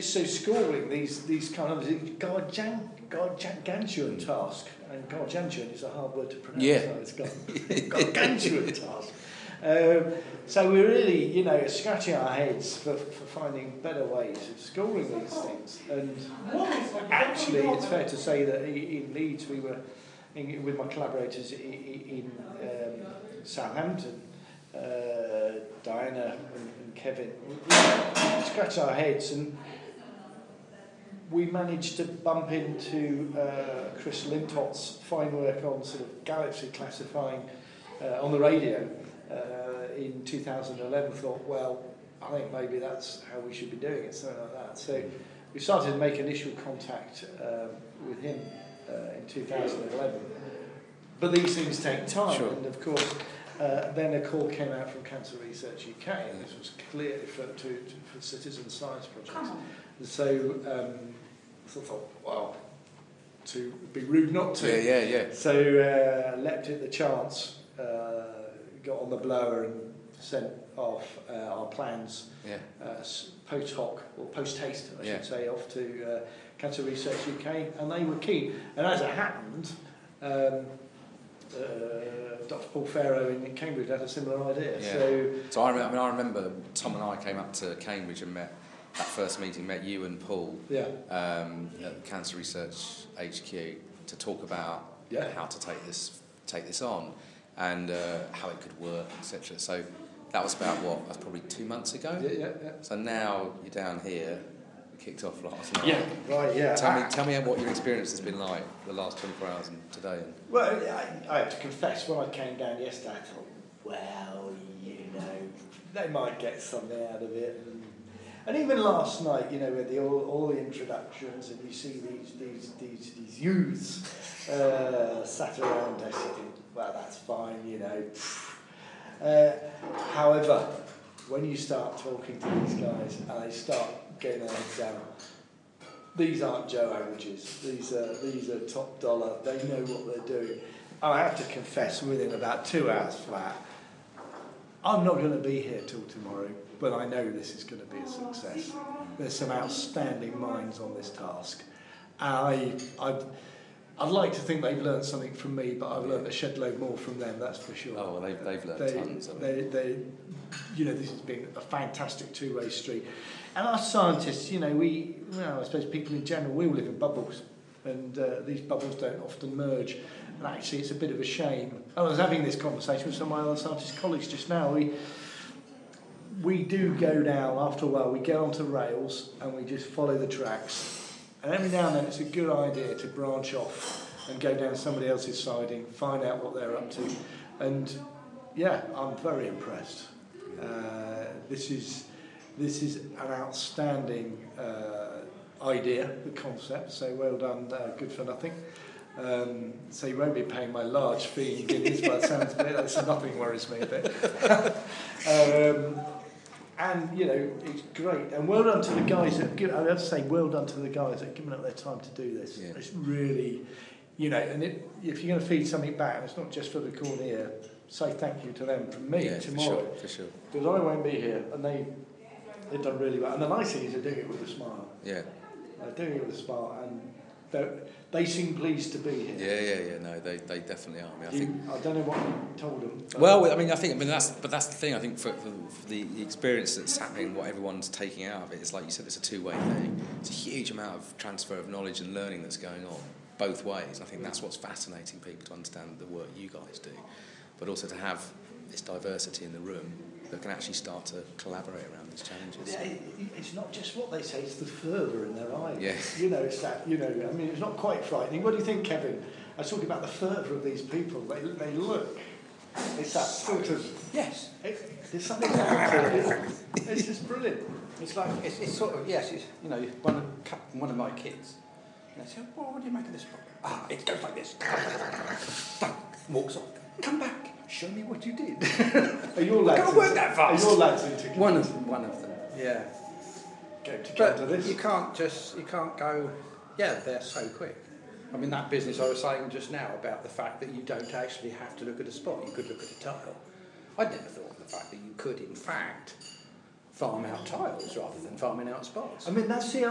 So schooling these kind of gargantuan task, and gargantuan is a hard word to pronounce. Yeah. So it's got gargantuan task. So we're really, scratching our heads for finding better ways of schooling these things. And actually, it's fair to say that in Leeds we were with my collaborators in Southampton. Diana and Kevin, we scratched our heads, and we managed to bump into Chris Lintot's fine work on sort of galaxy classifying on the radio in 2011. Thought, well, I think maybe that's how we should be doing it, something like that. So we started to make initial contact with him in 2011. But these things take time, Sure. And of course. Then a call came out from Cancer Research UK, and this was clearly for citizen science projects. And so I thought, well, to be rude not to. Yeah. So leapt at the chance, got on the blower and sent off our plans post hoc, or post haste, I should say, off to Cancer Research UK, and they were keen. And as it happened, Dr. Paul Farrow in Cambridge had a similar idea. Yeah. So I remember Tom and I came up to Cambridge and met you and Paul at Cancer Research HQ to talk about how to take this on and how it could work, etc. So that was about that's probably 2 months ago. Yeah. So now you're down here. Kicked off last night. Yeah, right, yeah. Tell me what your experience has been like the last 24 hours and today. Well, I have to confess, when I came down yesterday, I thought, well, they might get something out of it. And even last night, with all the introductions, and you see these youths sat around us, you think, well, that's fine, However, when you start talking to these guys and they start getting their heads down, these aren't Joe averages. These are top dollar. They know what they're doing. I have to confess, within about 2 hours flat, I'm not going to be here till tomorrow, but I know this is going to be a success. There's some outstanding minds on this task. I'd like to think they've learned something from me, but I've learned a shed load more from them, that's for sure. Oh, well, they've learned tons. This has been a fantastic two-way street. And our scientists, I suppose people in general, we all live in bubbles, and these bubbles don't often merge. And actually, it's a bit of a shame. I was having this conversation with some of my other scientist colleagues just now. We do go down, after a while, we get onto rails and we just follow the tracks. And every now and then, it's a good idea to branch off and go down somebody else's siding, find out what they're up to. And I'm very impressed. This is an outstanding idea, the concept, so well done, good for nothing. So you won't be paying my large fee in Guineas by the sounds of it, so nothing worries me a bit. And, it's great. And well done to the guys that have I have to say, well done to the guys that have given up their time to do this. Yeah. It's really, and if you're going to feed something back, and it's not just for the cornea, say thank you to them from me tomorrow. For sure. Because I won't be here, and they've done really well. And the nice thing is they're doing it with a smile. Yeah. They're doing it with a smile, and they seem pleased to be here. Yeah. No, they definitely are. I don't know what you told them. That's the thing. I think for the experience that's happening, what everyone's taking out of it is, like you said, it's a two-way thing. It's a huge amount of transfer of knowledge and learning that's going on both ways. I think that's what's fascinating people to understand the work you guys do, but also to have this diversity in the room that can actually start to collaborate around these challenges. Yeah, it's not just what they say, it's the fervour in their eyes. Yeah. It's that, it's not quite frightening. What do you think, Kevin? I was talking about the fervour of these people. They look. It's that sort of... Yes. There's something about it. It's just brilliant. It's like, it's sort of, yes, one of my kids. And I said, well, what do you make of this problem? It goes like this. Walks off. Come back. Show me what you did. Are your lads can't work that fast. Are your lads into One of them. Yeah. Go to this. You can't go. Yeah, they're so quick. I mean, that business I was saying just now about the fact that you don't actually have to look at a spot. You could look at a tile. I'd never thought of the fact that you could, in fact, farm out tiles rather than farming out spots. I mean, that's the